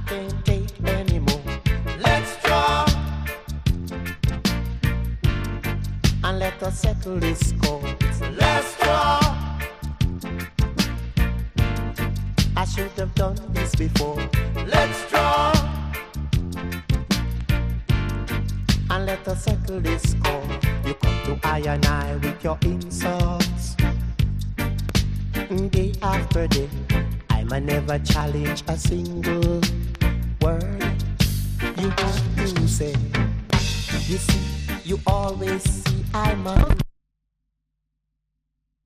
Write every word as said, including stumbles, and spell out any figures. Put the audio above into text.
can't take anymore. Let's draw and let us settle this score. Let's draw. I should have done this before. Let's draw and let us settle this score. You come to I and I with your insults day after day. I'ma never challenge a single word you have to say. You see, you always see I'm a